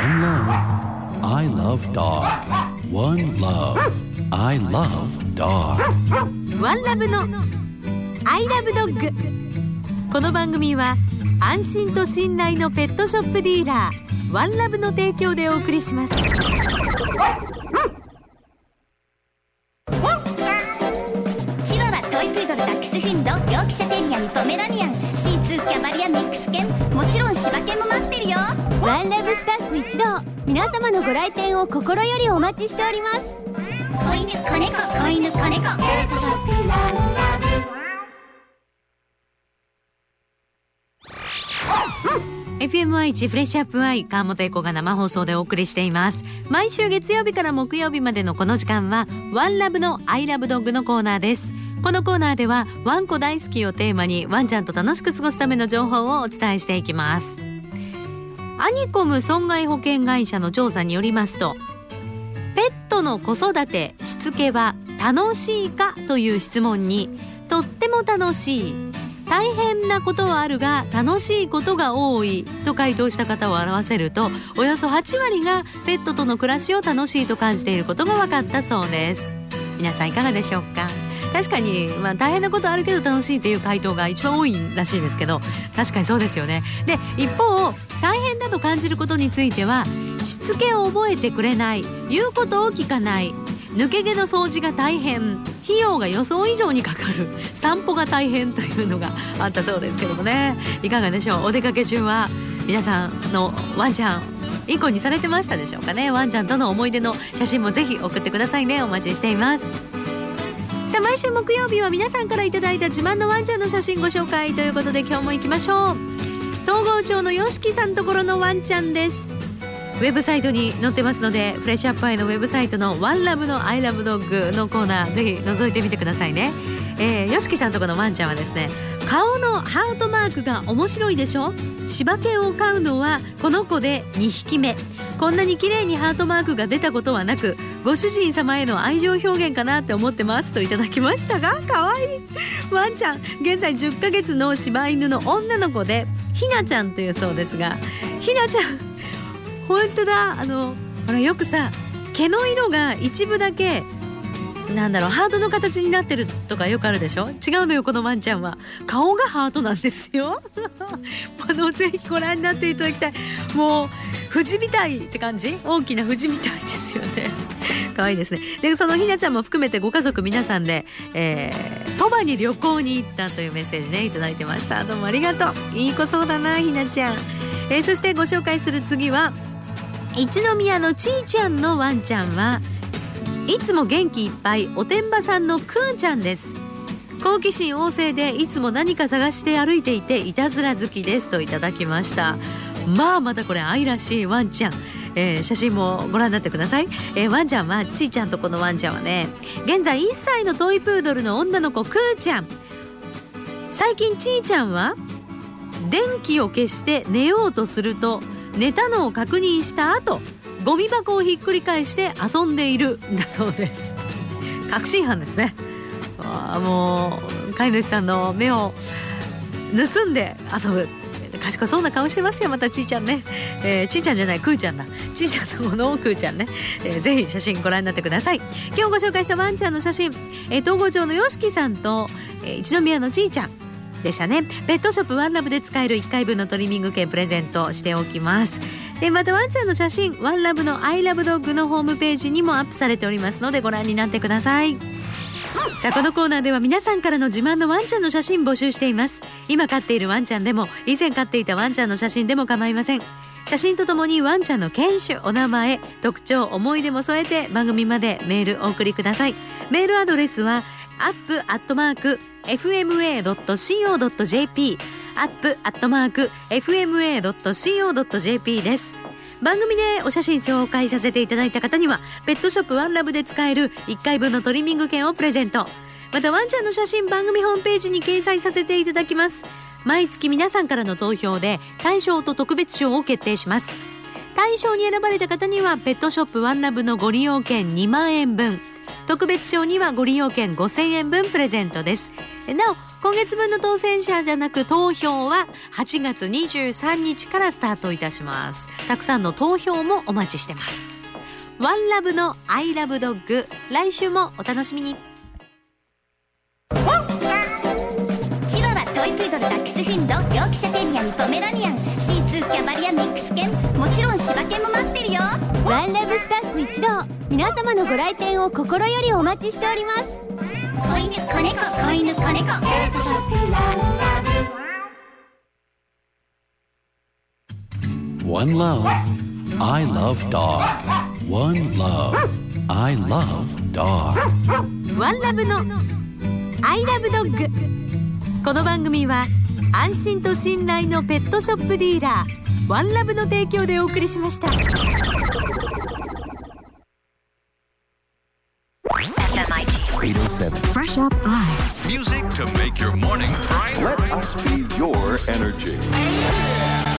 One love. I love dog. One love. I love dog. ワンラブのI love dog。この番組は安心と信頼のペットショップディーラーワンラブの提供でお送りします。 チワワ、トイプードル、ダックスフンド、ヨークシャテリアにポメラニアン、シーツー、キャバリア、ミックス犬、もちろん柴犬も待ってるよ。 ワンラブスタッフ一同、皆様のご来店を心よりお待ちしております。 子犬、子猫、子犬、子猫、ペットショップワンラブ。 FMI1 フレッシュアップアイ、川本恵子が生放送でお送りしています。毎週月曜日から木曜日までのこの時間はワンラブのアイラブドッグのコーナーです。このコーナーではワンコ大好きをテーマにワンちゃんと楽しく過ごすための情報をお伝えしていきます。アニコム損害保険会社の調査によりますと、ペットの子育てしつけは楽しいかという質問に、とっても楽しい、大変なことはあるが楽しいことが多いと回答した方を表せると、およそ8割がペットとの暮らしを楽しいと感じていることが分かったそうです。皆さんいかがでしょうか。確かに、大変なことあるけど楽しいっていう回答が一番多いらしいですけど、確かにそうですよね。で、一方大変だと感じることについては、しつけを覚えてくれない、言うことを聞かない、抜け毛の掃除が大変、費用が予想以上にかかる、散歩が大変というのがあったそうですけどもね。いかがでしょう。お出かけ中は皆さんのワンちゃんいい子にされてましたでしょうかね。ワンちゃんとの思い出の写真もぜひ送ってくださいね。お待ちしています。さあ、毎週木曜日は皆さんからいただいた自慢のワンちゃんの写真ご紹介ということで、今日も行きましょう。東郷町のよしきさんところのワンちゃんです。ウェブサイトに載ってますので、フレッシュアップアイのウェブサイトのワンラブのアイラブドッグのコーナー、ぜひ覗いてみてくださいね。よしきさんとこのワンちゃんはですね、顔のハートマークが面白いでしょ。柴犬を飼うのはこの子で2匹目。こんなに綺麗にハートマークが出たことはなく、ご主人様への愛情表現かなって思ってますといただきましたが、かわいいワンちゃん、現在10ヶ月の柴犬の女の子で、ひなちゃんというそうですが、ひなちゃん本当だ。ほら、よくさ、毛の色が一部だけハートの形になってるとかよくあるでしょ。違うのよ、このワンちゃんは顔がハートなんですよぜひご覧になっていただきたい。もう藤みたいって感じ、大きな藤みたいですよね可愛いですね。で、そのひなちゃんも含めてご家族皆さんで、鳥羽に旅行に行ったというメッセージね、いただいてました。どうもありがとう。いい子そうだな、ひなちゃん。そしてご紹介する次は一宮のちーちゃんのワンちゃんは、いつも元気いっぱいおてんばさんのくーちゃんです。好奇心旺盛でいつも何か探して歩いていていたずら好きですといただきました。またこれ愛らしいワンちゃん。写真もご覧になってください。ワンちゃんは、ちーちゃんとこのワンちゃんはね、現在1歳のトイプードルの女の子くーちゃん。最近ちーちゃんは電気を消して寝ようとすると、寝たのを確認した後、ゴミ箱をひっくり返して遊んでいるんだそうです。確信犯ですね。もう飼い主さんの目を盗んで遊ぶ、賢そうな顔してますよ。またちーちゃんね、ちーちゃんじゃない、くーちゃんだ。ちーちゃんのものをくーちゃんね、ぜひ写真ご覧になってください。今日ご紹介したワンちゃんの写真、東郷町のよしきさんと、一宮のちーちゃんでしたね。ペットショップワンラブで使える1回分のトリミング券プレゼントしておきます。で、またワンちゃんの写真、ワンラブのアイラブドッグのホームページにもアップされておりますので、ご覧になってください。さあ、このコーナーでは皆さんからの自慢のワンちゃんの写真募集しています。今飼っているワンちゃんでも、以前飼っていたワンちゃんの写真でも構いません。写真とともにワンちゃんの犬種、お名前、特徴、思い出も添えて番組までメールお送りください。メールアドレスはup@fma.co.jp up@fma.co.jp です。番組でお写真紹介させていただいた方には、ペットショップワンラブで使える1回分のトリミング券をプレゼント。またワンちゃんの写真、番組ホームページに掲載させていただきます。毎月皆さんからの投票で大賞と特別賞を決定します。大賞に選ばれた方にはペットショップワンラブのご利用券2万円分、 特別賞にはご利用券5000円分プレゼントです。なお今月分の当選者じゃなく投票は8月23日からスタートいたします。たくさんの投票もお待ちしてます。ワンラブのアイラブドッグ、来週もお楽しみに。 チワワ、トイプードル、ダックスフンド、ヨークシャテリアにポメラニアン、シーツー、キャバリア、ミックス犬、もちろん柴犬も待ってるよ。 ワンラブスタッフ一同、皆様のご来店を心よりお待ちしております。 子犬、子猫、子犬、子猫、ペットショップワンラブ。 One love. I love dog. One love. I love dog. ワンラブのアイラブドッグ。この番組は安心と信頼のペットショップディーラーワンラブの提供でお送りしました。 Fresh Up Eye. Music to make your morning bright. Let us be your energy.